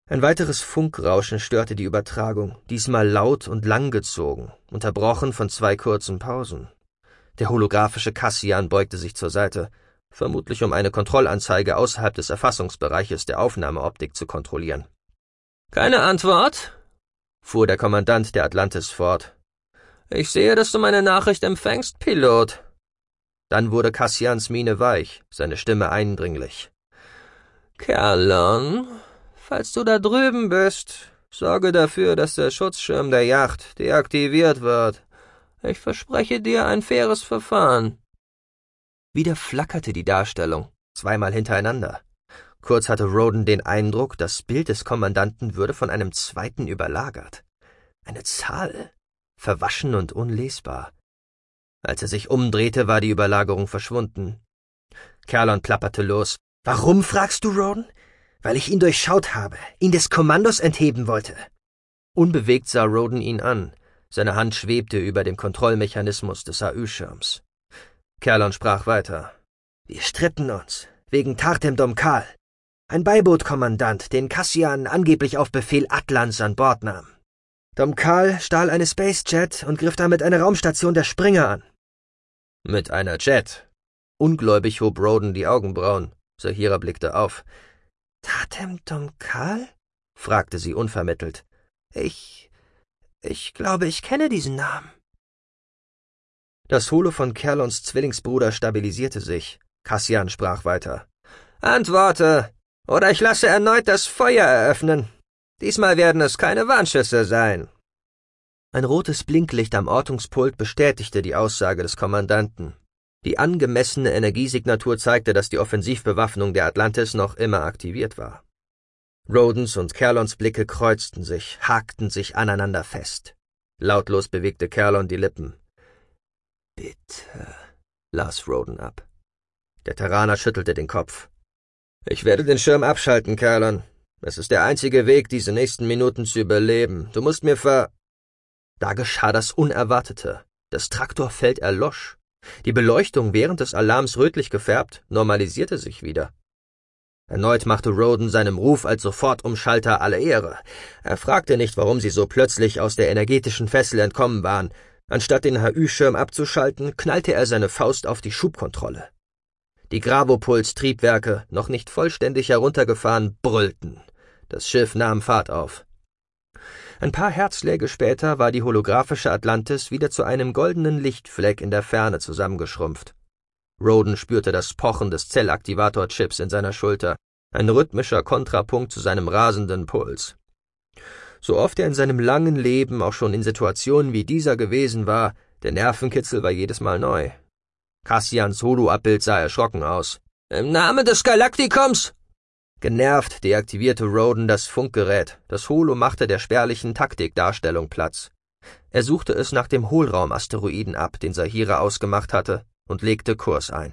Ein weiteres Funkrauschen störte die Übertragung, diesmal laut und langgezogen, unterbrochen von 2 kurzen Pausen. Der holographische Cassian beugte sich zur Seite, vermutlich um eine Kontrollanzeige außerhalb des Erfassungsbereiches der Aufnahmeoptik zu kontrollieren. »Keine Antwort?« fuhr der Kommandant der Atlantis fort. »Ich sehe, dass du meine Nachricht empfängst, Pilot.« Dann wurde Cassians Miene weich, seine Stimme eindringlich. »Kerlon, falls du da drüben bist, sorge dafür, dass der Schutzschirm der Yacht deaktiviert wird. Ich verspreche dir ein faires Verfahren.« Wieder flackerte die Darstellung, 2-mal hintereinander. Kurz hatte Roden den Eindruck, das Bild des Kommandanten würde von einem zweiten überlagert. Eine Zahl, verwaschen und unlesbar. Als er sich umdrehte, war die Überlagerung verschwunden. Kerlon plapperte los. »Warum, fragst du, Roden? Weil ich ihn durchschaut habe, ihn des Kommandos entheben wollte.« Unbewegt sah Roden ihn an. Seine Hand schwebte über dem Kontrollmechanismus des AÜ-Schirms. Kerlon sprach weiter. »Wir stritten uns, wegen Tartem Domkal, ein Beibootkommandant, den Cassian angeblich auf Befehl Atlans an Bord nahm. Domkal stahl eine Spacejet und griff damit eine Raumstation der Springer an.« »Mit einer Jet?« Ungläubig hob Roden die Augenbrauen. Saheera blickte auf. »Tartem Domkal?« fragte sie unvermittelt. Ich glaube, ich kenne diesen Namen.« Das Holo von Kerlons Zwillingsbruder stabilisierte sich. Cassian sprach weiter. »Antworte, oder ich lasse erneut das Feuer eröffnen. Diesmal werden es keine Warnschüsse sein.« Ein rotes Blinklicht am Ortungspult bestätigte die Aussage des Kommandanten. Die angemessene Energiesignatur zeigte, dass die Offensivbewaffnung der Atlantis noch immer aktiviert war. Rodens und Kerlons Blicke kreuzten sich, hakten sich aneinander fest. Lautlos bewegte Kerlon die Lippen. »Bitte«, las Roden ab. Der Terraner schüttelte den Kopf. »Ich werde den Schirm abschalten, Kerlon. Es ist der einzige Weg, diese nächsten Minuten zu überleben. Du musst mir Da geschah das Unerwartete. Das Traktorfeld erlosch. Die Beleuchtung während des Alarms rötlich gefärbt, normalisierte sich wieder. Erneut machte Roden seinem Ruf als Sofortumschalter alle Ehre. Er fragte nicht, warum sie so plötzlich aus der energetischen Fessel entkommen waren. Anstatt den HÜ-Schirm abzuschalten, knallte er seine Faust auf die Schubkontrolle. Die Gravopuls-Triebwerke, noch nicht vollständig heruntergefahren, brüllten. Das Schiff nahm Fahrt auf. Ein paar Herzschläge später war die holographische Atlantis wieder zu einem goldenen Lichtfleck in der Ferne zusammengeschrumpft. Roden spürte das Pochen des Zellaktivator-Chips in seiner Schulter, ein rhythmischer Kontrapunkt zu seinem rasenden Puls. So oft er in seinem langen Leben auch schon in Situationen wie dieser gewesen war, der Nervenkitzel war jedes Mal neu. Cassians Holo-Abbild sah erschrocken aus. »Im Namen des Galaktikums!« Genervt deaktivierte Roden das Funkgerät. Das Holo machte der spärlichen Taktikdarstellung Platz. Er suchte es nach dem Hohlraumasteroiden ab, den Saheera ausgemacht hatte, und legte Kurs ein.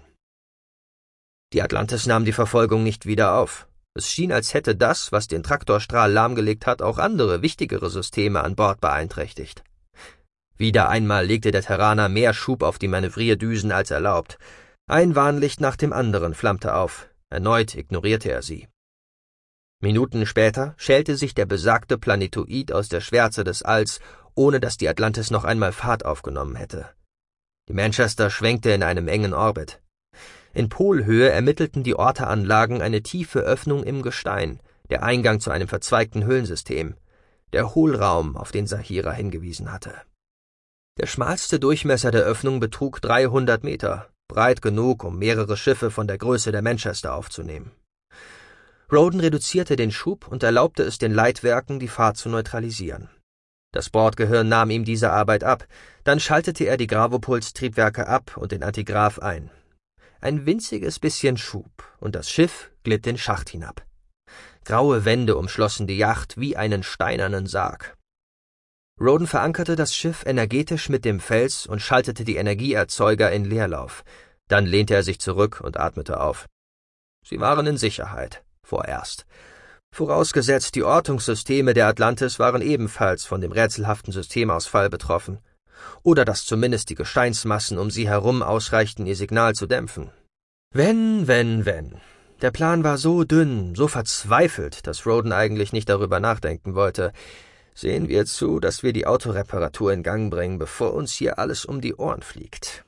Die Atlantis nahm die Verfolgung nicht wieder auf. Es schien, als hätte das, was den Traktorstrahl lahmgelegt hat, auch andere, wichtigere Systeme an Bord beeinträchtigt. Wieder einmal legte der Terraner mehr Schub auf die Manövrierdüsen als erlaubt. Ein Warnlicht nach dem anderen flammte auf. Erneut ignorierte er sie. Minuten später schälte sich der besagte Planetoid aus der Schwärze des Alls, ohne dass die Atlantis noch einmal Fahrt aufgenommen hätte. Die Manchester schwenkte in einem engen Orbit. In Polhöhe ermittelten die Orta-Anlagen eine tiefe Öffnung im Gestein, der Eingang zu einem verzweigten Höhlensystem, der Hohlraum, auf den Saheera hingewiesen hatte. Der schmalste Durchmesser der Öffnung betrug 300 Meter, breit genug, um mehrere Schiffe von der Größe der Manchester aufzunehmen. Roden reduzierte den Schub und erlaubte es den Leitwerken, die Fahrt zu neutralisieren. Das Bordgehirn nahm ihm diese Arbeit ab, dann schaltete er die Gravopuls-Triebwerke ab und den Antigrav ein. Ein winziges bisschen Schub, und das Schiff glitt den Schacht hinab. Graue Wände umschlossen die Yacht wie einen steinernen Sarg. Roden verankerte das Schiff energetisch mit dem Fels und schaltete die Energieerzeuger in Leerlauf. Dann lehnte er sich zurück und atmete auf. Sie waren in Sicherheit, vorerst. Vorausgesetzt, die Ortungssysteme der Atlantis waren ebenfalls von dem rätselhaften Systemausfall betroffen. Oder dass zumindest die Gesteinsmassen um sie herum ausreichten, ihr Signal zu dämpfen. Wenn. Der Plan war so dünn, so verzweifelt, dass Roden eigentlich nicht darüber nachdenken wollte. Sehen wir zu, dass wir die Autoreparatur in Gang bringen, bevor uns hier alles um die Ohren fliegt.